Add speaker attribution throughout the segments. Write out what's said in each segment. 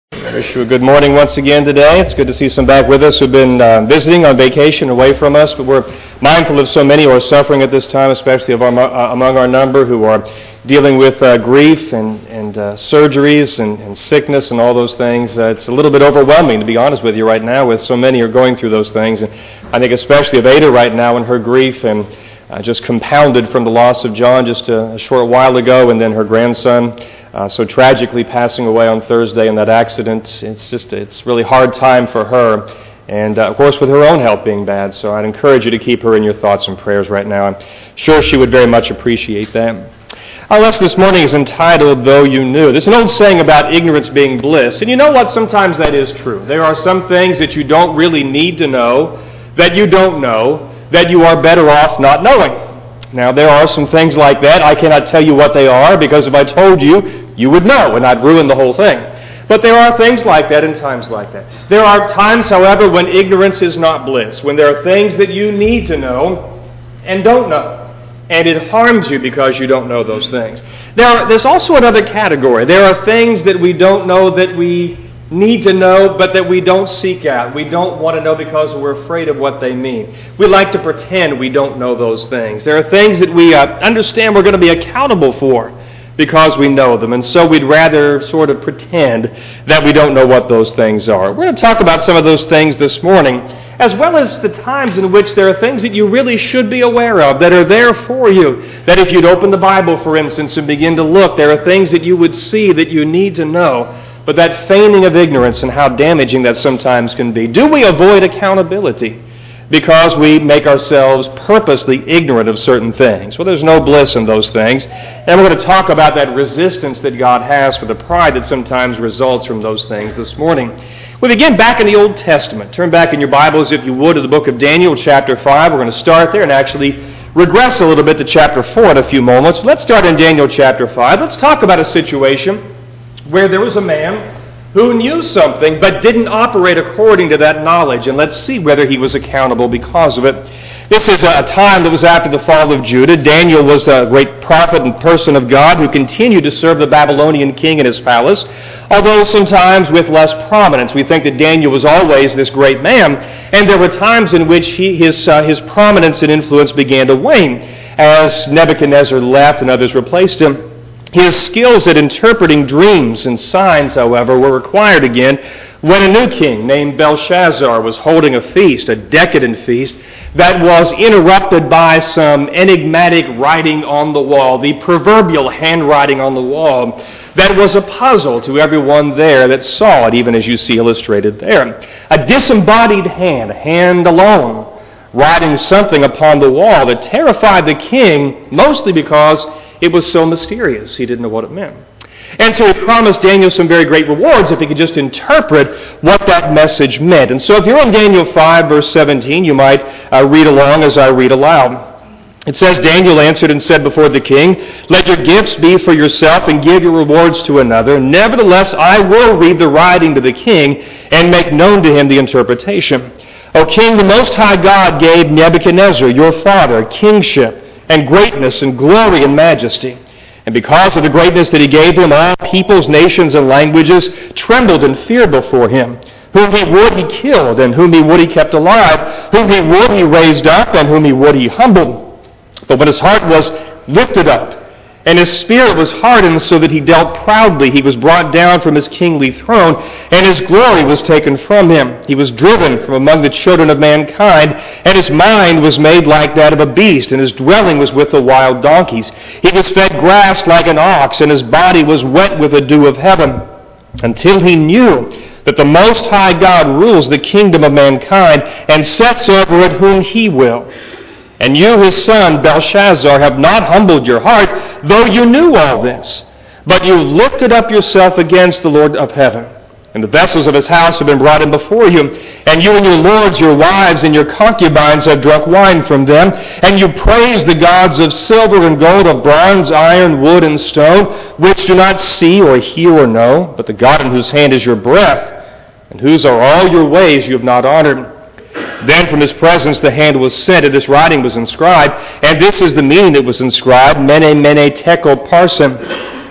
Speaker 1: I wish you a good morning once again today. It's good to see some back with us who've been visiting on vacation away from us, but we're mindful of so many who are suffering at this time, especially among our number who are dealing with grief and surgeries and sickness and all those things. It's a little bit overwhelming, to be honest with you, right now, with so many who are going through those things. And I think especially of Ada right now and her grief and just compounded from the loss of John just a short while ago, and then her grandson so tragically passing away on Thursday in that accident. It's really hard time for her, and of course with her own health being bad. So I'd encourage you to keep her in your thoughts and prayers right now. I'm sure she would very much appreciate that. Our lesson this morning is entitled, Though You Knew. There's an old saying about ignorance being bliss, and you know what? Sometimes that is true. There are some things that you don't really need to know, that you don't know, that you are better off not knowing. Now, there are some things like that. I cannot tell you what they are, because if I told you, you would know, and I'd ruin the whole thing. But there are things like that and times like that. There are times, however, when ignorance is not bliss, when there are things that you need to know and don't know, and it harms you because you don't know those things. There's also another category. There are things that we don't know that we need to know, but that we don't seek out. We don't want to know because we're afraid of what they mean. We like to pretend we don't know those things. There are things that we understand we're going to be accountable for because we know them, and so we'd rather sort of pretend that we don't know what those things are. We're going to talk about some of those things this morning, as well as the times in which there are things that you really should be aware of, that are there for you, that if you'd open the Bible, for instance, and begin to look, there are things that you would see that you need to know. But that feigning of ignorance and how damaging that sometimes can be. Do we avoid accountability because we make ourselves purposely ignorant of certain things? Well, there's no bliss in those things. And we're going to talk about that resistance that God has for the pride that sometimes results from those things this morning. We begin back in the Old Testament. Turn back in your Bibles, if you would, to the book of Daniel, chapter 5. We're going to start there and actually regress a little bit to chapter 4 in a few moments. Let's start in Daniel chapter 5. Let's talk about a situation where there was a man who knew something but didn't operate according to that knowledge. And let's see whether he was accountable because of it. This is a time that was after the fall of Judah. Daniel was a great prophet and person of God who continued to serve the Babylonian king in his palace, although sometimes with less prominence. We think that Daniel was always this great man, and there were times in which his prominence and influence began to wane as Nebuchadnezzar left and others replaced him. His skills at interpreting dreams and signs, however, were required again when a new king named Belshazzar was holding a feast, a decadent feast, that was interrupted by some enigmatic writing on the wall, the proverbial handwriting on the wall, that was a puzzle to everyone there that saw it, even as you see illustrated there. A disembodied hand, a hand alone, writing something upon the wall that terrified the king, mostly because it was so mysterious. He didn't know what it meant. And so he promised Daniel some very great rewards if he could just interpret what that message meant. And so if you're on Daniel 5, verse 17, you might read along as I read aloud. It says, Daniel answered and said before the king, Let your gifts be for yourself and give your rewards to another. Nevertheless, I will read the writing to the king and make known to him the interpretation. O king, the Most High God gave Nebuchadnezzar, your father, kingship and greatness and glory and majesty. And because of the greatness that he gave him, all peoples, nations, and languages trembled and feared before him. Whom he would, he killed, and whom he would, he kept alive. Whom he would, he raised up, and whom he would, he humbled. But when his heart was lifted up, and his spirit was hardened so that he dealt proudly, he was brought down from his kingly throne, and his glory was taken from him. He was driven from among the children of mankind, and his mind was made like that of a beast, and his dwelling was with the wild donkeys. He was fed grass like an ox, and his body was wet with the dew of heaven, until he knew that the Most High God rules the kingdom of mankind, and sets over it whom he will. And you, his son, Belshazzar, have not humbled your heart, though you knew all this. But you lifted up yourself against the Lord of heaven. And the vessels of his house have been brought in before you. And you and your lords, your wives, and your concubines have drunk wine from them. And you praise the gods of silver and gold, of bronze, iron, wood, and stone, which do not see or hear or know, but the God in whose hand is your breath, and whose are all your ways you have not honored. Then from his presence the hand was sent, and this writing was inscribed. And this is the meaning that was inscribed, Mene, Mene, Tekel, Parsin.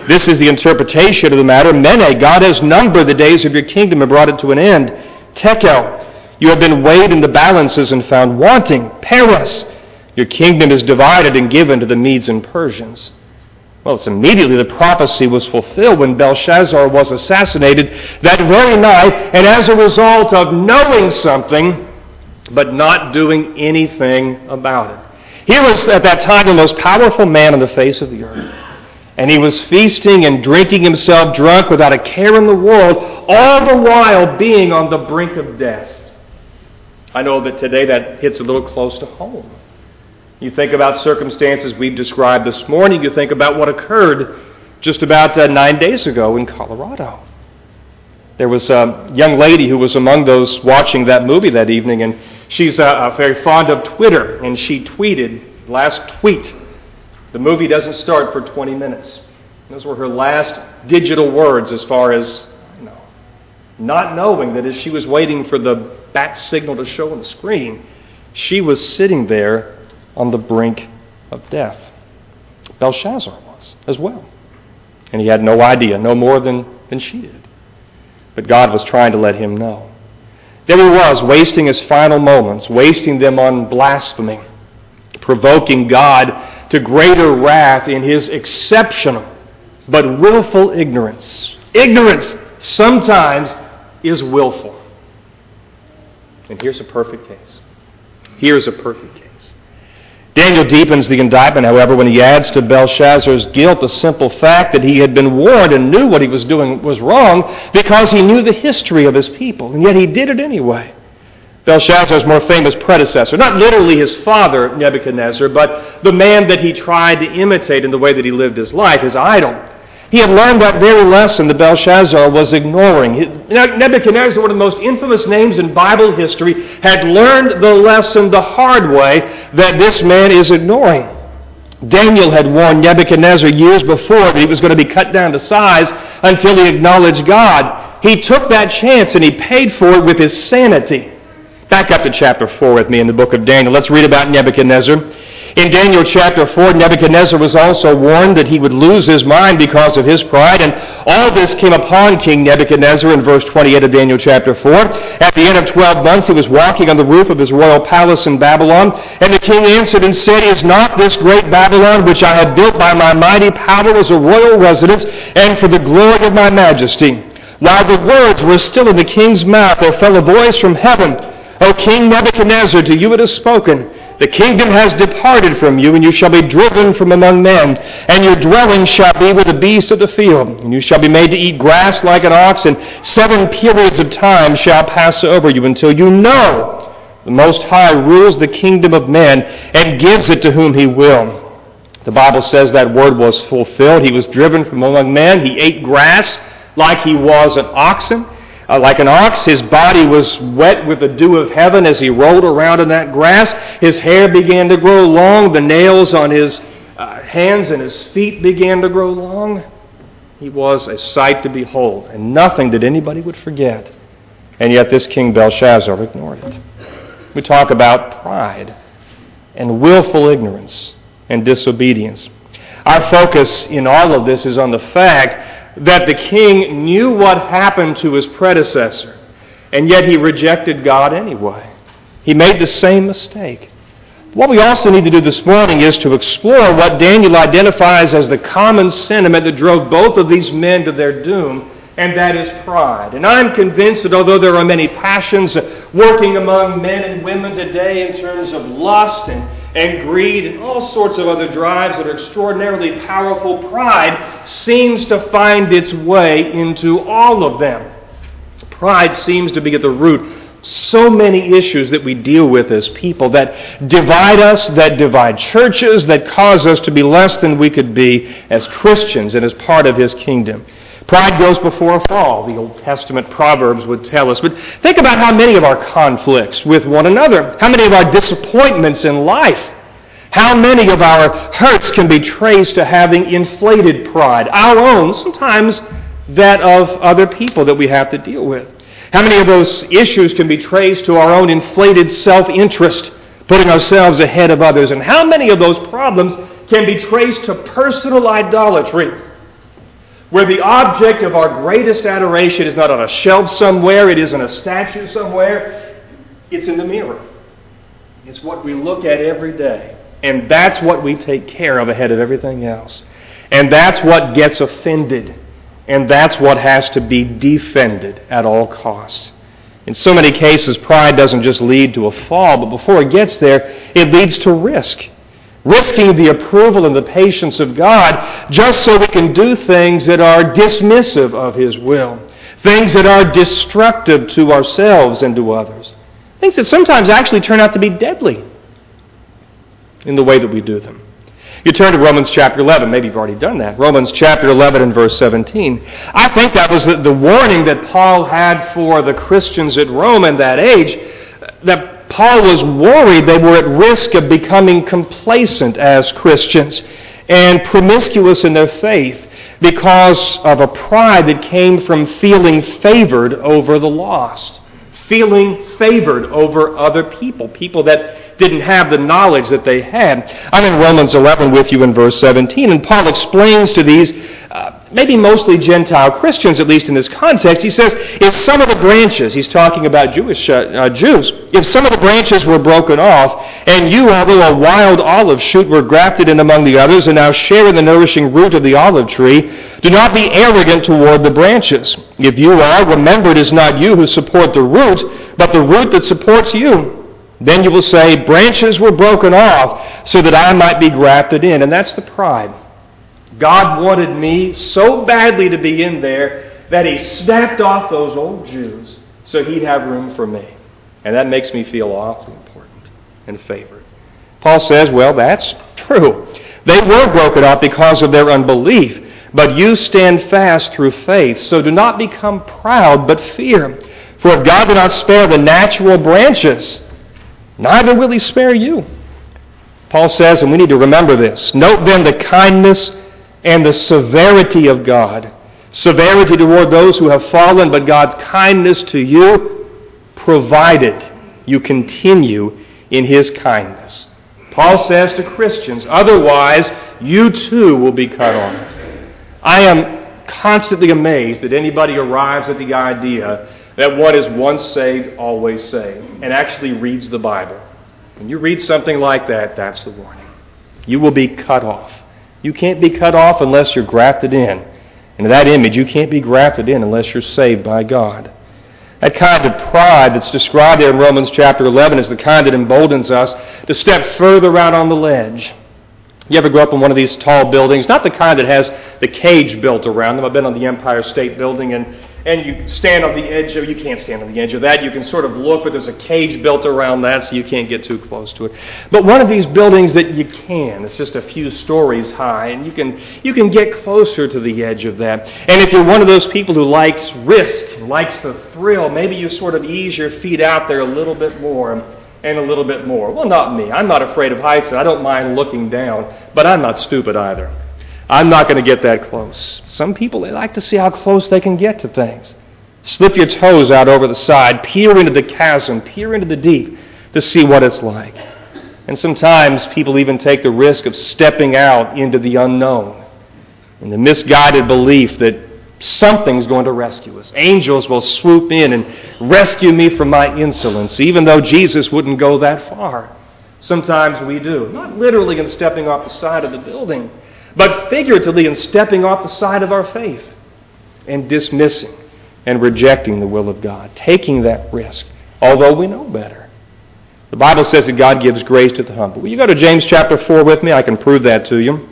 Speaker 1: This is the interpretation of the matter. Mene, God has numbered the days of your kingdom and brought it to an end. Tekel, you have been weighed in the balances and found wanting. Peres, your kingdom is divided and given to the Medes and Persians. Well, it's immediately the prophecy was fulfilled when Belshazzar was assassinated that very night, and as a result of knowing something, but not doing anything about it. He was at that time the most powerful man on the face of the earth. And he was feasting and drinking himself drunk without a care in the world, all the while being on the brink of death. I know that today that hits a little close to home. You think about circumstances we've described this morning. You think about what occurred just about 9 days ago in Colorado. There was a young lady who was among those watching that movie that evening, and she's very fond of Twitter, and she tweeted, last tweet, the movie doesn't start for 20 minutes. Those were her last digital words as far as, not knowing that as she was waiting for the bat signal to show on the screen, she was sitting there on the brink of death. Belshazzar was as well. And he had no idea, no more than she did. But God was trying to let him know. There he was, wasting his final moments, wasting them on blasphemy, provoking God to greater wrath in his exceptional but willful ignorance. Ignorance sometimes is willful. And here's a perfect case. Here's a perfect case. Daniel deepens the indictment, however, when he adds to Belshazzar's guilt the simple fact that he had been warned and knew what he was doing was wrong because he knew the history of his people, and yet he did it anyway. Belshazzar's more famous predecessor, not literally his father, Nebuchadnezzar, but the man that he tried to imitate in the way that he lived his life, his idol. He had learned that very lesson that Belshazzar was ignoring. Nebuchadnezzar, one of the most infamous names in Bible history, had learned the lesson the hard way that this man is ignoring. Daniel had warned Nebuchadnezzar years before that he was going to be cut down to size until he acknowledged God. He took that chance and he paid for it with his sanity. Back up to chapter 4 with me in the book of Daniel. Let's read about Nebuchadnezzar. In Daniel chapter 4, Nebuchadnezzar was also warned that he would lose his mind because of his pride, and all this came upon King Nebuchadnezzar in verse 28 of Daniel chapter 4. At the end of 12 months, he was walking on the roof of his royal palace in Babylon, and the king answered and said, "Is not this great Babylon, which I have built by my mighty power as a royal residence, and for the glory of my majesty?" While the words were still in the king's mouth, there fell a voice from heaven, "O King Nebuchadnezzar, to you it is spoken. The kingdom has departed from you, and you shall be driven from among men, and your dwelling shall be with the beasts of the field, and you shall be made to eat grass like an ox, and 7 periods of time shall pass over you until you know the Most High rules the kingdom of men and gives it to whom he will." The Bible says that word was fulfilled. He was driven from among men. He ate grass like he was an oxen. Like an ox, his body was wet with the dew of heaven as he rolled around in that grass. His hair began to grow long. The nails on his hands and his feet began to grow long. He was a sight to behold, and nothing that anybody would forget. And yet this King Belshazzar ignored it. We talk about pride and willful ignorance and disobedience. Our focus in all of this is on the fact that the king knew what happened to his predecessor, and yet he rejected God anyway. He made the same mistake. What we also need to do this morning is to explore what Daniel identifies as the common sentiment that drove both of these men to their doom, and that is pride. And I'm convinced that although there are many passions working among men and women today in terms of lust and greed and all sorts of other drives that are extraordinarily powerful, pride seems to find its way into all of them. Pride seems to be at the root of so many issues that we deal with as people that divide us, that divide churches, that cause us to be less than we could be as Christians and as part of His kingdom. Pride goes before a fall, the Old Testament Proverbs would tell us. But think about how many of our conflicts with one another, how many of our disappointments in life, how many of our hurts can be traced to having inflated pride, our own, sometimes that of other people that we have to deal with. How many of those issues can be traced to our own inflated self-interest, putting ourselves ahead of others? And how many of those problems can be traced to personal idolatry? where the object of our greatest adoration is not on a shelf somewhere, it isn't a statue somewhere, it's in the mirror. It's what we look at every day. And that's what we take care of ahead of everything else. And that's what gets offended. And that's what has to be defended at all costs. In so many cases, pride doesn't just lead to a fall, but before it gets there, it leads to risk. Risking the approval and the patience of God just so we can do things that are dismissive of His will. Things that are destructive to ourselves and to others. Things that sometimes actually turn out to be deadly in the way that we do them. You turn to Romans chapter 11. Maybe you've already done that. Romans chapter 11 and verse 17. I think that was the warning that Paul had for the Christians at Rome in that age, that Paul was worried they were at risk of becoming complacent as Christians and promiscuous in their faith because of a pride that came from feeling favored over the lost, feeling favored over other people that didn't have the knowledge that they had. I'm in Romans 11 with you in verse 17, and Paul explains to these maybe mostly Gentile Christians, at least in this context. He says, if some of the branches, he's talking about Jews, if some of the branches were broken off, and you, although a wild olive shoot, were grafted in among the others, and now share in the nourishing root of the olive tree, do not be arrogant toward the branches. If you are, remember it is not you who support the root, but the root that supports you. Then you will say, branches were broken off so that I might be grafted in. And that's the pride. God wanted me so badly to be in there that He snapped off those old Jews so He'd have room for me. And that makes me feel awfully important and favored. Paul says, well, that's true. They were broken off because of their unbelief, but you stand fast through faith. So do not become proud, but fear. For if God did not spare the natural branches, neither will He spare you. Paul says, and we need to remember this, note then the kindness and the severity of God. Severity toward those who have fallen, but God's kindness to you, provided you continue in His kindness. Paul says to Christians, otherwise you too will be cut off. I am constantly amazed that anybody arrives at the idea that one is once saved, always saved, and actually reads the Bible. When you read something like that, that's the warning. You will be cut off. You can't be cut off unless you're grafted in. And in that image, you can't be grafted in unless you're saved by God. That kind of pride that's described there in Romans chapter 11 is the kind that emboldens us to step further out on the ledge. You ever go up in one of these tall buildings? Not the kind that has the cage built around them. I've been on the Empire State Building, and you stand on the edge of, you can't stand on the edge of that. You can sort of look, but there's a cage built around that so you can't get too close to it. But one of these buildings that you can, it's just a few stories high, and you can get closer to the edge of that. And if you're one of those people who likes risk, likes the thrill, maybe you sort of ease your feet out there a little bit more and a little bit more. Well, not me. I'm not afraid of heights, and I don't mind looking down, but I'm not stupid either. I'm not going to get that close. Some people, they like to see how close they can get to things. Slip your toes out over the side, peer into the chasm, peer into the deep to see what it's like. And sometimes people even take the risk of stepping out into the unknown in the misguided belief that something's going to rescue us. Angels will swoop in and rescue me from my insolence, even though Jesus wouldn't go that far. Sometimes we do. Not literally in stepping off the side of the building, but figuratively in stepping off the side of our faith and dismissing and rejecting the will of God, taking that risk, although we know better. The Bible says that God gives grace to the humble. Will you go to James chapter 4 with me? I can prove that to you.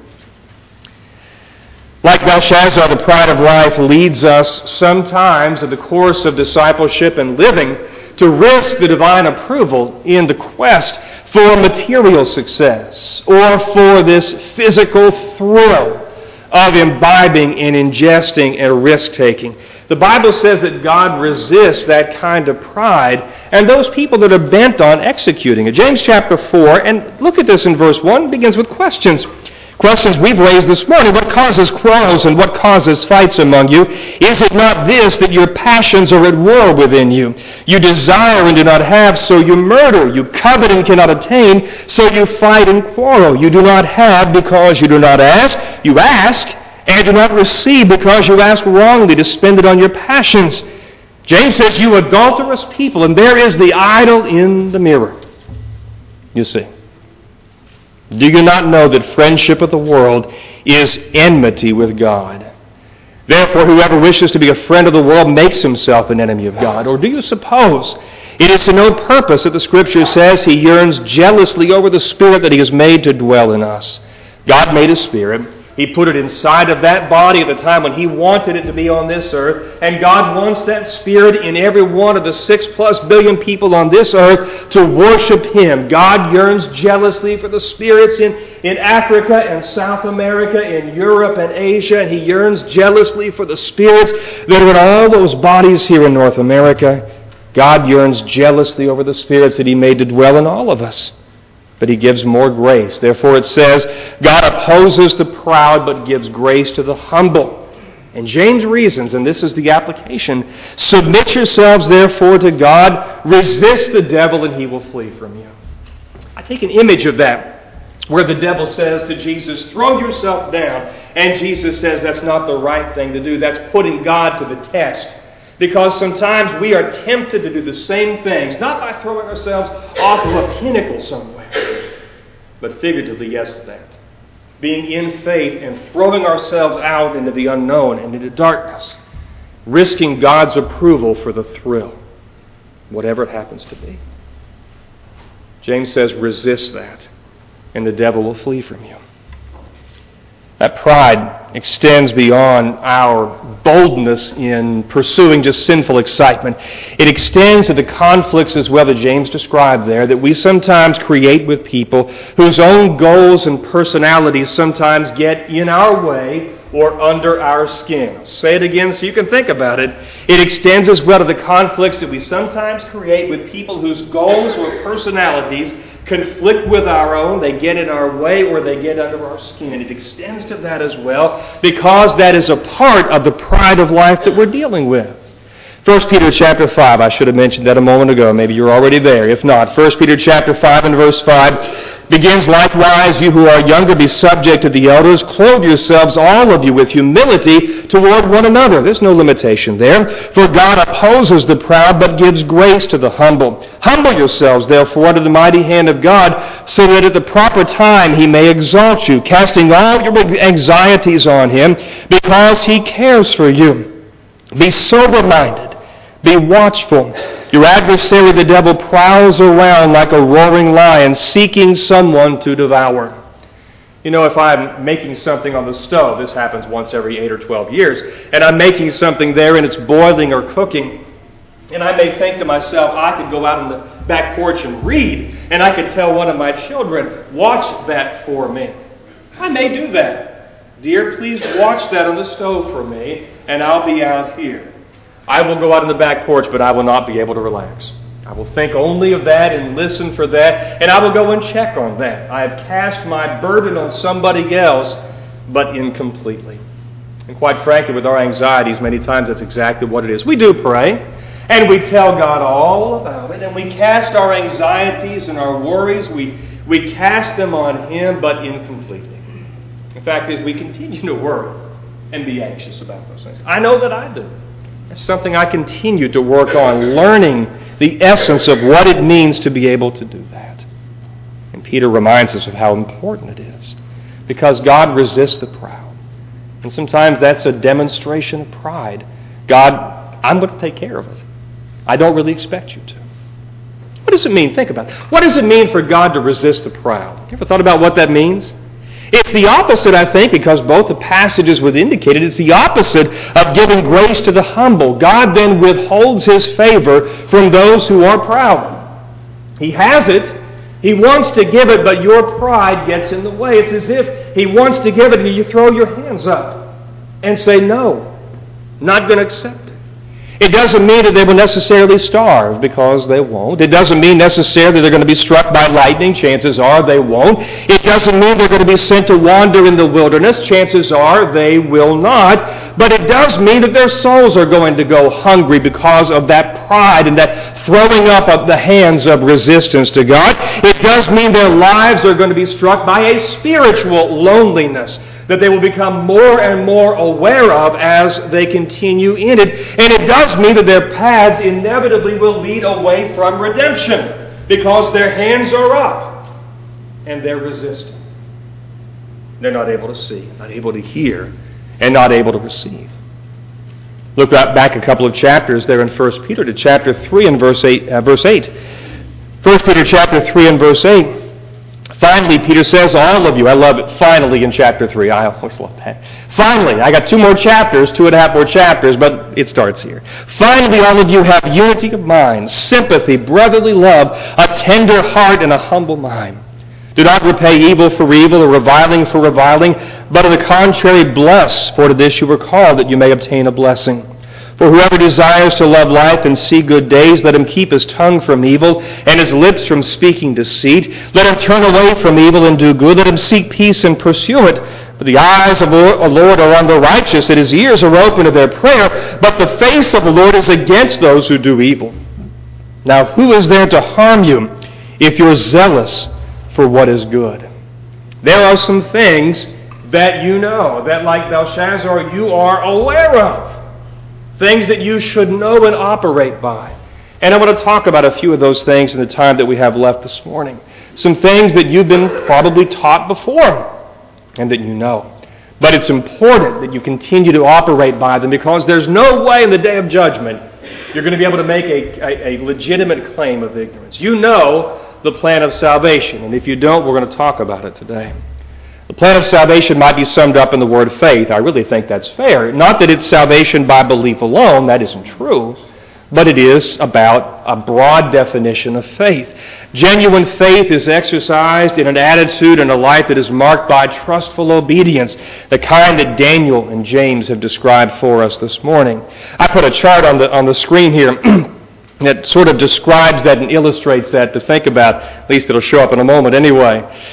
Speaker 1: Like Belshazzar, the pride of life leads us sometimes in the course of discipleship and living to risk the divine approval in the quest for material success or for this physical thrill of imbibing and ingesting and risk-taking. The Bible says that God resists that kind of pride and those people that are bent on executing it. James chapter 4, and look at this in verse 1, begins with questions. Questions we've raised this morning. What causes quarrels and what causes fights among you? Is it not this, that your passions are at war within you? You desire and do not have, so you murder. You covet and cannot obtain, so you fight and quarrel. You do not have because you do not ask. You ask, and do not receive because you ask wrongly to spend it on your passions. James says, you adulterous people, and there is the idol in the mirror. You see. Do you not know that friendship with the world is enmity with God? Therefore, whoever wishes to be a friend of the world makes himself an enemy of God. Or do you suppose it is to no purpose that the Scripture says He yearns jealously over the Spirit that He has made to dwell in us? God made a Spirit. He put it inside of that body at the time when He wanted it to be on this earth. And God wants that Spirit in every one of the 6+ billion people on this earth to worship Him. God yearns jealously for the spirits in Africa and South America, in Europe and Asia. And He yearns jealously for the spirits that are in all those bodies here in North America. God yearns jealously over the spirits that He made to dwell in all of us. But He gives more grace. Therefore it says, God opposes the proud but gives grace to the humble. And James reasons, and this is the application, submit yourselves therefore to God, resist the devil and he will flee from you. I take an image of that, where the devil says to Jesus, throw yourself down. And Jesus says that's not the right thing to do. That's putting God to the test. Because sometimes we are tempted to do the same things, not by throwing ourselves off of a pinnacle somewhere, but figuratively, yes, that. Being in faith and throwing ourselves out into the unknown and into darkness, risking God's approval for the thrill, whatever it happens to be. James says, resist that, and the devil will flee from you. That pride extends beyond our boldness in pursuing just sinful excitement. It extends to the conflicts as well that James described there, that we sometimes create with people whose own goals and personalities sometimes get in our way or under our skin. I'll say it again so you can think about it. It extends as well to the conflicts that we sometimes create with people whose goals or personalities conflict with our own, they get in our way, or they get under our skin. It extends to that as well, because that is a part of the pride of life that we're dealing with. 1 Peter chapter 5, I should have mentioned that a moment ago. Maybe you're already there. If not, 1 Peter chapter 5 and verse 5 begins, likewise, you who are younger, be subject to the elders. Clothe yourselves, all of you, with humility toward one another. There's no limitation there. For God opposes the proud, but gives grace to the humble. Humble yourselves, therefore, under the mighty hand of God, so that at the proper time He may exalt you, casting all your anxieties on Him, because He cares for you. Be sober-minded. Be watchful. Your adversary, the devil, prowls around like a roaring lion, seeking someone to devour. You know, if I'm making something on the stove, this happens once every 8 or 12 years, and I'm making something there and it's boiling or cooking, and I may think to myself, I could go out on the back porch and read, and I could tell one of my children, watch that for me. I may do that. Dear, please watch that on the stove for me, and I'll be out here. I will go out on the back porch, but I will not be able to relax. I will think only of that and listen for that, and I will go and check on that. I have cast my burden on somebody else, but incompletely. And quite frankly, with our anxieties, many times that's exactly what it is. We do pray, and we tell God all about it, and we cast our anxieties and our worries, we cast them on Him, but incompletely. The fact is, we continue to worry and be anxious about those things. I know that I do. It's something I continue to work on, learning the essence of what it means to be able to do that. And Peter reminds us of how important it is, because God resists the proud. And sometimes that's a demonstration of pride. God, I'm going to take care of it. I don't really expect you to. What does it mean? Think about it. What does it mean for God to resist the proud? You ever thought about what that means? It's the opposite, I think, because both the passages would indicate it. It's the opposite of giving grace to the humble. God then withholds His favor from those who are proud. He has it. He wants to give it, but your pride gets in the way. It's as if He wants to give it and you throw your hands up and say, no, not going to accept it. It doesn't mean that they will necessarily starve, because they won't. It doesn't mean necessarily they're going to be struck by lightning. Chances are they won't. It doesn't mean they're going to be sent to wander in the wilderness. Chances are they will not. But it does mean that their souls are going to go hungry because of that pride and that throwing up of the hands of resistance to God. It does mean their lives are going to be struck by a spiritual loneliness. that they will become more and more aware of as they continue in it. And it does mean that their paths inevitably will lead away from redemption because their hands are up and they're resisting. They're not able to see, not able to hear, and not able to receive. Look back a couple of chapters there in 1 Peter to chapter 3 and verse 8. 1 Peter chapter 3 and verse 8. Finally, Peter says, all of you, I love it, finally in chapter 3. I always love that. Finally, I got 2.5 more chapters, but it starts here. Finally, all of you have unity of mind, sympathy, brotherly love, a tender heart, and a humble mind. Do not repay evil for evil or reviling for reviling, but on the contrary bless, for to this you were called, that you may obtain a blessing. For whoever desires to love life and see good days, let him keep his tongue from evil and his lips from speaking deceit. Let him turn away from evil and do good. Let him seek peace and pursue it. For the eyes of the Lord are on the righteous, and his ears are open to their prayer, but the face of the Lord is against those who do evil. Now who is there to harm you if you're zealous for what is good? There are some things that you know, that like Belshazzar, you are aware of. Things that you should know and operate by. And I want to talk about a few of those things in the time that we have left this morning. Some things that you've been probably taught before and that you know. But it's important that you continue to operate by them, because there's no way in the day of judgment you're going to be able to make a legitimate claim of ignorance. You know the plan of salvation, and if you don't, we're going to talk about it today. The plan of salvation might be summed up in the word faith. I really think that's fair. Not that it's salvation by belief alone, that isn't true, but it is about a broad definition of faith. Genuine faith is exercised in an attitude and a life that is marked by trustful obedience, the kind that Daniel and James have described for us this morning. I put a chart on the screen here that sort of describes that and illustrates that to think about. At least it'll show up in a moment anyway.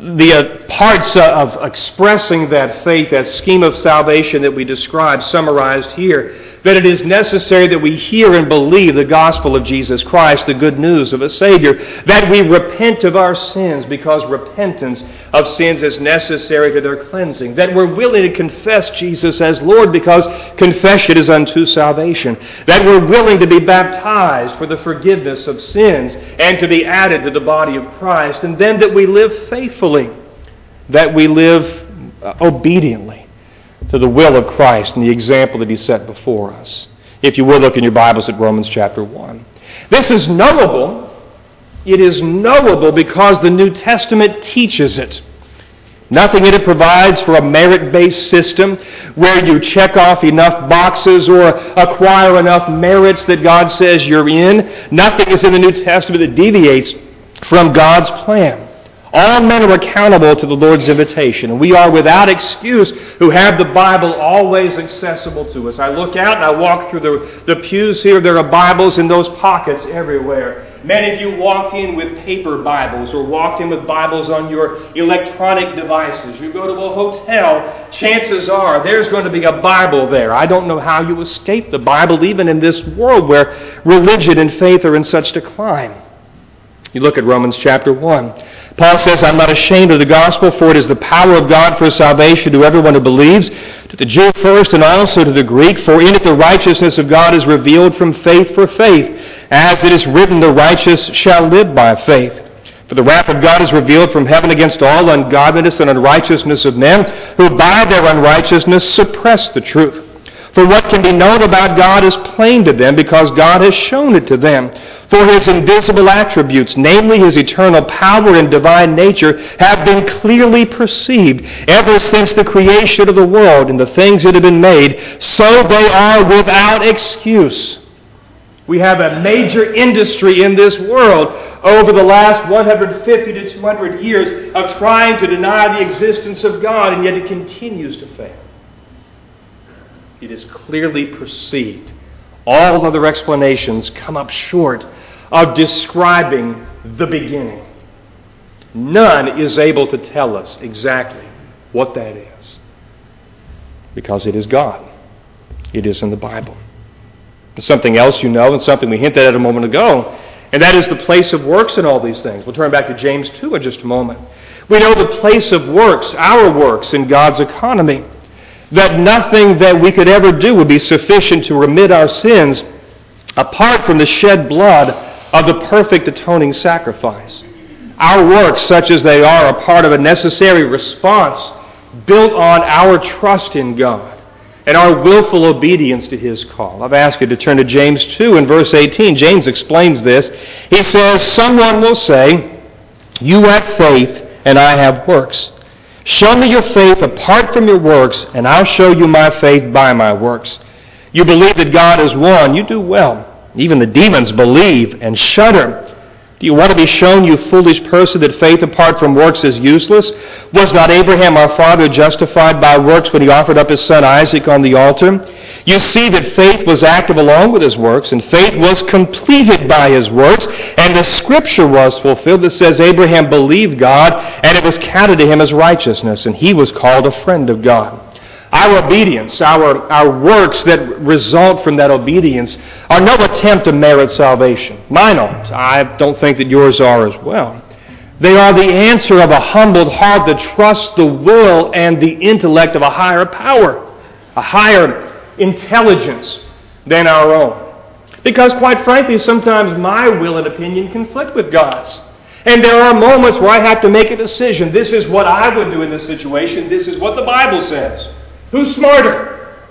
Speaker 1: The parts of expressing that faith, that scheme of salvation that we describe, summarized here, that it is necessary that we hear and believe the gospel of Jesus Christ, the good news of a Savior, that we repent of our sins because repentance of sins is necessary to their cleansing, that we're willing to confess Jesus as Lord because confession is unto salvation, that we're willing to be baptized for the forgiveness of sins and to be added to the body of Christ, and then that we live faithfully, that we live obediently to the will of Christ and the example that He set before us. If you will, look in your Bibles at Romans chapter 1. This is knowable. It is knowable because the New Testament teaches it. Nothing in it provides for a merit-based system where you check off enough boxes or acquire enough merits that God says you're in. Nothing is in the New Testament that deviates from God's plan. All men are accountable to the Lord's invitation, and we are without excuse who have the Bible always accessible to us. I look out and I walk through the pews here. There are Bibles in those pockets everywhere. Many of you walked in with paper Bibles or walked in with Bibles on your electronic devices. You go to a hotel, chances are there's going to be a Bible there. I don't know how you escape the Bible even in this world where religion and faith are in such decline. You look at Romans chapter 1. Paul says, I'm not ashamed of the gospel, for it is the power of God for salvation to everyone who believes, to the Jew first and also to the Greek. For in it the righteousness of God is revealed from faith for faith. As it is written, the righteous shall live by faith. For the wrath of God is revealed from heaven against all ungodliness and unrighteousness of men, who by their unrighteousness suppress the truth. For what can be known about God is plain to them, because God has shown it to them. For His invisible attributes, namely His eternal power and divine nature, have been clearly perceived ever since the creation of the world and the things that have been made, so they are without excuse. We have a major industry in this world over the last 150 to 200 years of trying to deny the existence of God, and yet it continues to fail. It is clearly perceived. All other explanations come up short of describing the beginning. None is able to tell us exactly what that is, because it is God. It is in the Bible. There's something else you know, and something we hinted at a moment ago, and that is the place of works in all these things. We'll turn back to James 2 in just a moment. We know the place of works, our works, in God's economy. That nothing that we could ever do would be sufficient to remit our sins apart from the shed blood of the perfect atoning sacrifice. Our works, such as they are part of a necessary response built on our trust in God and our willful obedience to His call. I've asked you to turn to James 2 in verse 18. James explains this. He says, "Someone will say, 'You have faith, and I have works. Show me your faith apart from your works, and I'll show you my faith by my works. You believe that God is one. You do well. Even the demons believe and shudder. Do you want to be shown, you foolish person, that faith apart from works is useless? Was not Abraham our father justified by works when he offered up his son Isaac on the altar? You see that faith was active along with his works, and faith was completed by his works, and the scripture was fulfilled that says Abraham believed God, and it was counted to him as righteousness, and he was called a friend of God." Our obedience, our works that result from that obedience are no attempt to merit salvation. Mine aren't. I don't think that yours are as well. They are the answer of a humbled heart that trusts the will and the intellect of a higher power, a higher intelligence than our own. Because quite frankly, sometimes my will and opinion conflict with God's. And there are moments where I have to make a decision. This is what I would do in this situation. This is what the Bible says. Who's smarter?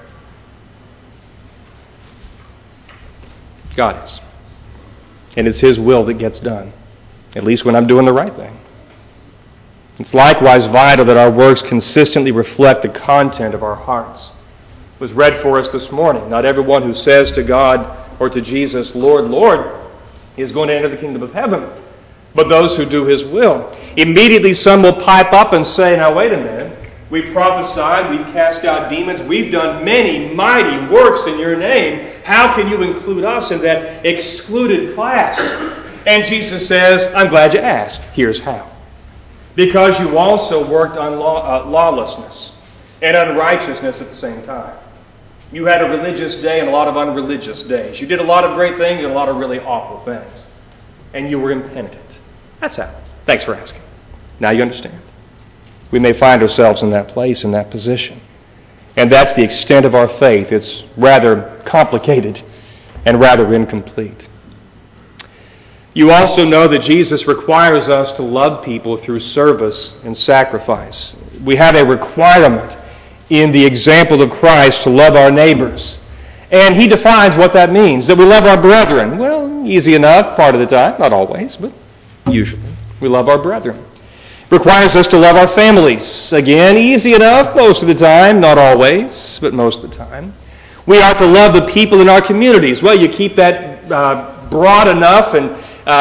Speaker 1: God is. And it's His will that gets done, at least when I'm doing the right thing. It's likewise vital that our works consistently reflect the content of our hearts. It was read for us this morning. Not everyone who says to God or to Jesus, "Lord, Lord," is going to enter the kingdom of heaven, but those who do His will. Immediately some will pipe up and say, "Now wait a minute. We prophesied, we've cast out demons, we've done many mighty works in your name. How can you include us in that excluded class?" And Jesus says, "I'm glad you asked. Here's how. Because you also worked on lawlessness and unrighteousness at the same time. You had a religious day and a lot of unreligious days. You did a lot of great things and a lot of really awful things. And you were impenitent. That's how. Thanks for asking. Now you understand." We may find ourselves in that place, in that position. And that's the extent of our faith. It's rather complicated and rather incomplete. You also know that Jesus requires us to love people through service and sacrifice. We have a requirement in the example of Christ to love our neighbors. And He defines what that means, that we love our brethren. Well, easy enough part of the time, not always, but usually. We love our brethren. Requires us to love our families. Again, easy enough most of the time, not always, but most of the time. We are to love the people in our communities. Well, you keep that broad enough and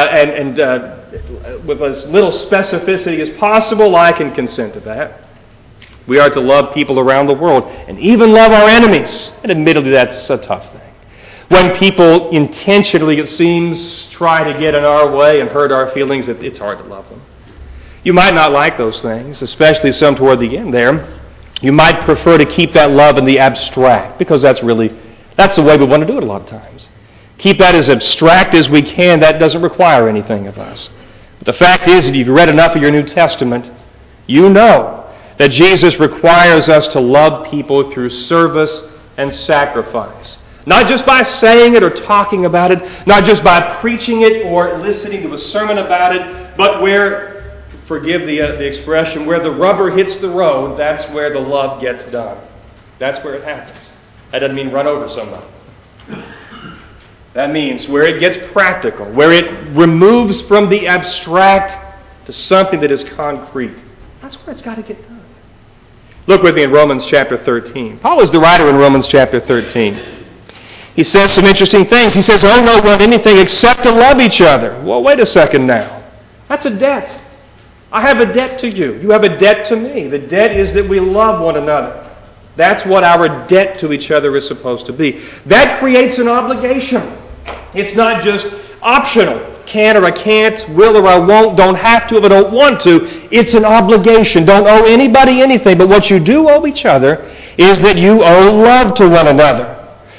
Speaker 1: with as little specificity as possible, I can consent to that. We are to love people around the world and even love our enemies. And admittedly, that's a tough thing. When people intentionally, it seems, try to get in our way and hurt our feelings, it's hard to love them. You might not like those things, especially some toward the end there. You might prefer to keep that love in the abstract, because that's the way we want to do it a lot of times. Keep that as abstract as we can. That doesn't require anything of us. But the fact is, if you've read enough of your New Testament, you know that Jesus requires us to love people through service and sacrifice. Not just by saying it or talking about it, not just by preaching it or listening to a sermon about it, but where, forgive the expression, where the rubber hits the road, that's where the love gets done. That's where it happens. That doesn't mean run over somebody. That means where it gets practical, where it removes from the abstract to something that is concrete. That's where it's got to get done. Look with me in Romans chapter 13. Paul is the writer in Romans chapter 13. He says some interesting things. He says, "Oh, no one anything except to love each other." Well, wait a second now. That's a debt. I have a debt to you. You have a debt to me. The debt is that we love one another. That's what our debt to each other is supposed to be. That creates an obligation. It's not just optional. Can or I can't, will or I won't, don't have to if I don't want to. It's an obligation. Don't owe anybody anything. But what you do owe each other is that you owe love to one another.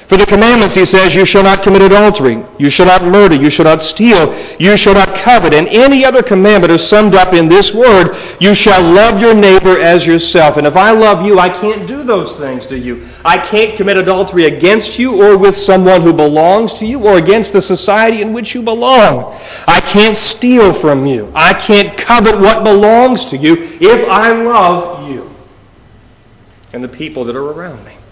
Speaker 1: For the commandments, he says, you shall not commit adultery, you shall not murder, you shall not steal, you shall not covet. And any other commandment are summed up in this word, you shall love your neighbor as yourself. And if I love you, I can't do those things to you. I can't commit adultery against you or with someone who belongs to you or against the society in which you belong. I can't steal from you. I can't covet what belongs to you if I love you and the people that are around me.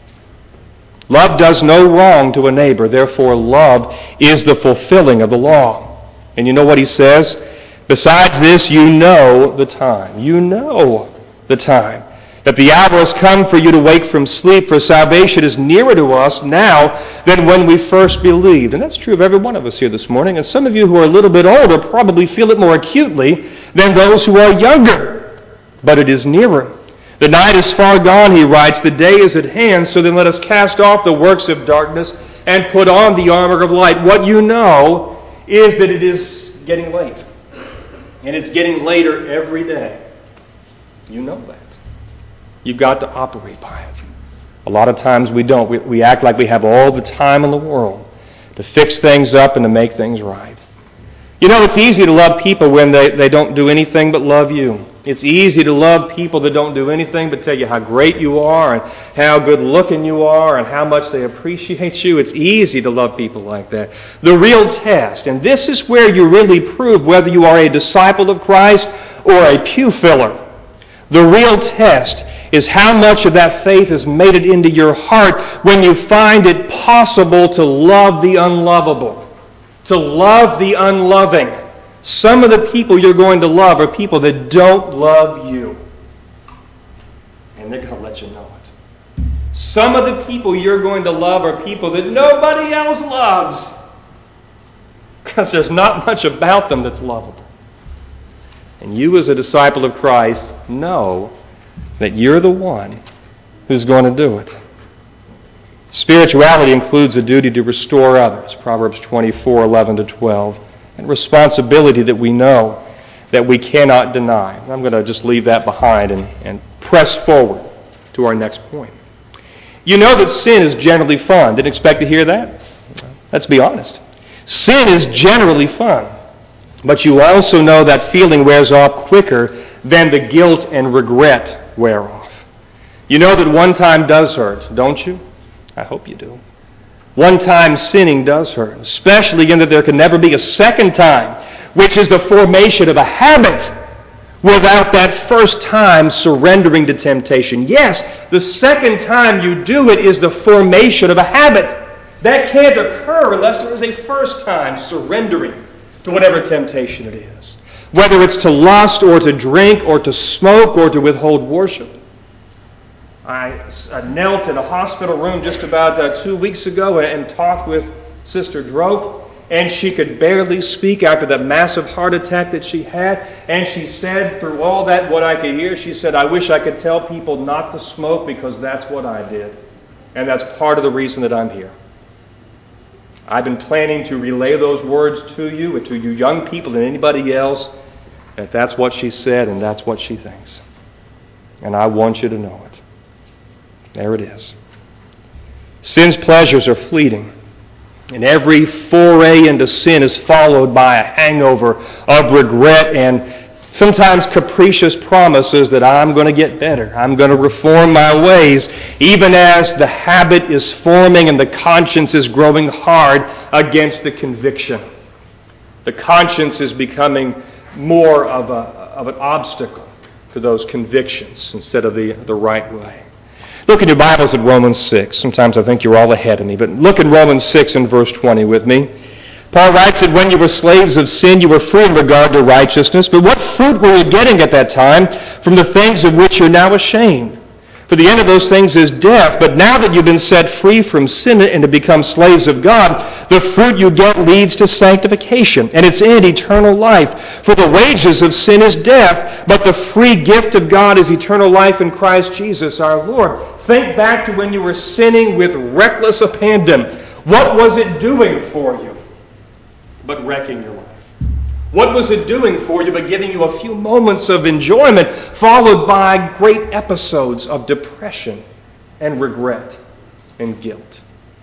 Speaker 1: Love does no wrong to a neighbor. Therefore, love is the fulfilling of the law. And you know what he says? Besides this, you know the time. You know the time. That the hour has come for you to wake from sleep, for salvation is nearer to us now than when we first believed. And that's true of every one of us here this morning. And some of you who are a little bit older probably feel it more acutely than those who are younger. But it is nearer. The night is far gone, he writes. The day is at hand. So then let us cast off the works of darkness and put on the armor of light. What you know is that it is getting late. And it's getting later every day. You know that. You've got to operate by it. A lot of times we don't. We act like we have all the time in the world to fix things up and to make things right. You know, it's easy to love people when they don't do anything but love you. It's easy to love people that don't do anything but tell you how great you are and how good looking you are and how much they appreciate you. It's easy to love people like that. The real test, and this is where you really prove whether you are a disciple of Christ or a pew filler. The real test is how much of that faith has made it into your heart when you find it possible to love the unlovable, to love the unloving. Some of the people you're going to love are people that don't love you. And they're going to let you know it. Some of the people you're going to love are people that nobody else loves. Because there's not much about them that's lovable. And you as a disciple of Christ know that you're the one who's going to do it. Spirituality includes a duty to restore others. Proverbs 24:11-12. And responsibility that we know that we cannot deny. I'm going to just leave that behind and press forward to our next point. You know that sin is generally fun. Didn't expect to hear that? Let's be honest. Sin is generally fun. But you also know that feeling wears off quicker than the guilt and regret wear off. You know that one time does hurt, don't you? I hope you do. One time sinning does hurt, especially in that there can never be a second time, which is the formation of a habit without that first time surrendering to temptation. Yes, the second time you do it is the formation of a habit. That can't occur unless there is a first time surrendering to whatever temptation it is. Whether it's to lust or to drink or to smoke or to withhold worship. I knelt in a hospital room just about 2 weeks ago and talked with Sister Drope, and she could barely speak after that massive heart attack that she had. And she said, through all that, what I could hear, she said, I wish I could tell people not to smoke because that's what I did. And that's part of the reason that I'm here. I've been planning to relay those words to you and to you young people and anybody else, that that's what she said and that's what she thinks. And I want you to know it. There it is. Sin's pleasures are fleeting. And every foray into sin is followed by a hangover of regret and sometimes capricious promises that I'm going to get better. I'm going to reform my ways, even as the habit is forming and the conscience is growing hard against the conviction. The conscience is becoming more of an obstacle to those convictions instead of the right way. Look in your Bibles at Romans 6. Sometimes I think you're all ahead of me, but look in Romans 6 and verse 20 with me. Paul writes that when you were slaves of sin, you were free in regard to righteousness. But what fruit were you getting at that time from the things of which you're now ashamed? For the end of those things is death. But now that you've been set free from sin and to become slaves of God, the fruit you get leads to sanctification, and its end eternal life. For the wages of sin is death, but the free gift of God is eternal life in Christ Jesus our Lord. Think back to when you were sinning with reckless abandon. What was it doing for you but wrecking your life? What was it doing for you but giving you a few moments of enjoyment followed by great episodes of depression and regret and guilt?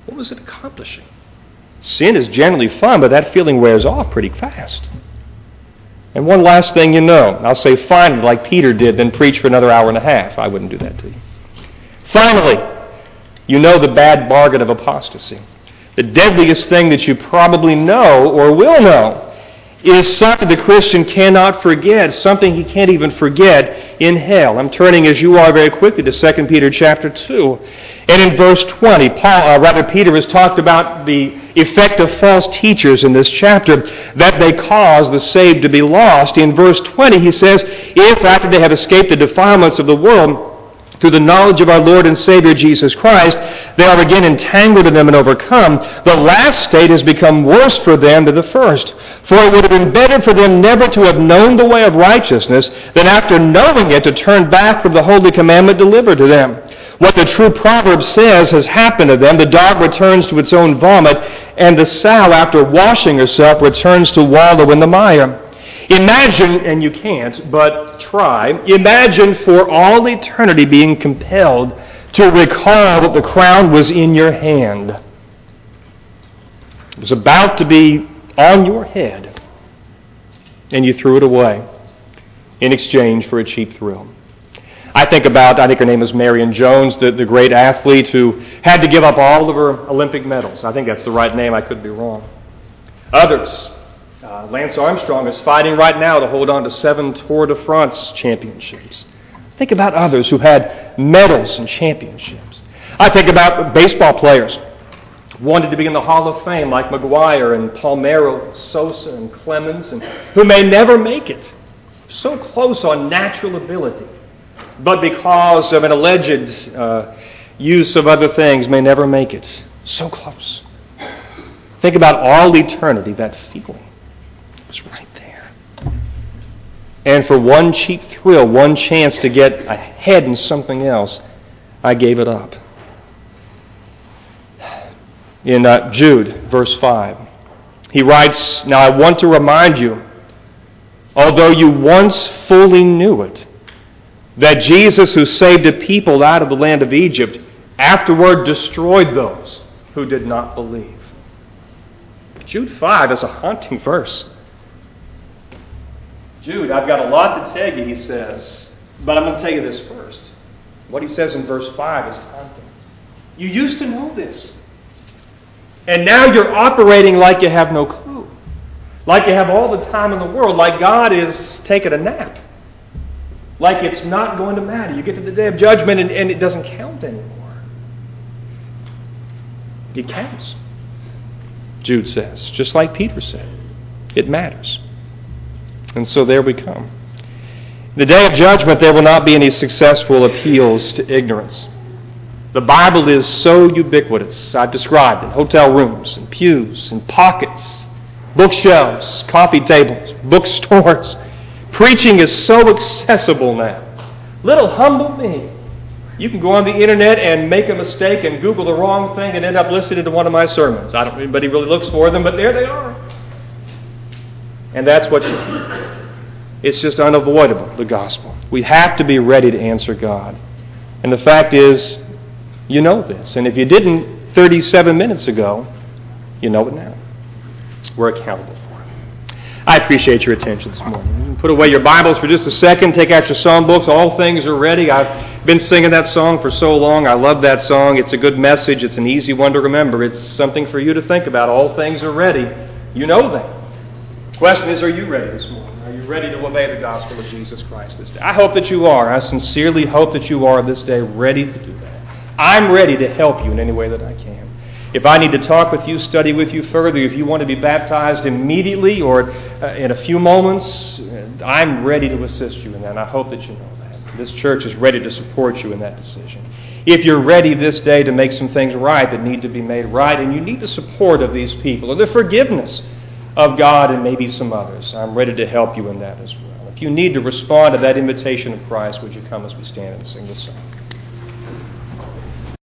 Speaker 1: What was it accomplishing? Sin is generally fun, but that feeling wears off pretty fast. And one last thing you know. I'll say finally, like Peter did, then preach for another hour and a half. I wouldn't do that to you. Finally, you know the bad bargain of apostasy. The deadliest thing that you probably know or will know is something the Christian cannot forget, something he can't even forget in hell. I'm turning, as you are, very quickly to 2 Peter chapter 2. And in verse 20, Peter has talked about the effect of false teachers in this chapter, that they cause the saved to be lost. In verse 20, he says, if after they have escaped the defilements of the world, through the knowledge of our Lord and Savior Jesus Christ, they are again entangled in them and overcome, the last state has become worse for them than the first. For it would have been better for them never to have known the way of righteousness than after knowing it to turn back from the holy commandment delivered to them. What the true proverb says has happened to them. The dog returns to its own vomit, and the sow, after washing herself, returns to wallow in the mire. Imagine, and you can't, but try, imagine for all eternity being compelled to recall that the crown was in your hand. It was about to be on your head, and you threw it away in exchange for a cheap thrill. I think her name is Marion Jones, the great athlete who had to give up all of her Olympic medals. I think that's the right name. I could be wrong. Others. Lance Armstrong is fighting right now to hold on to 7 Tour de France championships. Think about others who had medals and championships. I think about baseball players who wanted to be in the Hall of Fame, like McGwire and Palmeiro, and Sosa and Clemens, and who may never make it. So close on natural ability, but because of an alleged use of other things may never make it. So close. Think about all eternity, that feeling. Was right there. And for one cheap thrill, one chance to get ahead in something else, I gave it up. In Jude, verse 5, he writes, now I want to remind you, although you once fully knew it, that Jesus, who saved a people out of the land of Egypt, afterward destroyed those who did not believe. Jude 5 is a haunting verse. Jude, I've got a lot to tell you, he says, but I'm going to tell you this first. What he says in verse 5 is haunting. You used to know this, and now you're operating like you have no clue, like you have all the time in the world, like God is taking a nap, like it's not going to matter. You get to the day of judgment and it doesn't count anymore. It counts, Jude says, just like Peter said. It matters. And so there we come. In the day of judgment, there will not be any successful appeals to ignorance. The Bible is so ubiquitous. I've described it. Hotel rooms and pews and pockets, bookshelves, coffee tables, bookstores. Preaching is so accessible now. Little humble me. You can go on the internet and make a mistake and Google the wrong thing and end up listening to one of my sermons. I don't know if anybody really looks for them, but there they are. And that's what you hear. It's just unavoidable, the gospel. We have to be ready to answer God. And the fact is, you know this. And if you didn't 37 minutes ago, you know it now. We're accountable for it. I appreciate your attention this morning. Put away your Bibles for just a second. Take out your song books. All things are ready. I've been singing that song for so long. I love that song. It's a good message. It's an easy one to remember. It's something for you to think about. All things are ready. You know that. The question is, are you ready this morning? Are you ready to obey the gospel of Jesus Christ this day? I hope that you are. I sincerely hope that you are this day ready to do that. I'm ready to help you in any way that I can. If I need to talk with you, study with you further, if you want to be baptized immediately or in a few moments, I'm ready to assist you in that, and I hope that you know that. This church is ready to support you in that decision. If you're ready this day to make some things right that need to be made right, and you need the support of these people, or the forgiveness of God and maybe some others, I'm ready to help you in that as well. If you need to respond to that invitation of Christ, would you come as we stand and sing this song?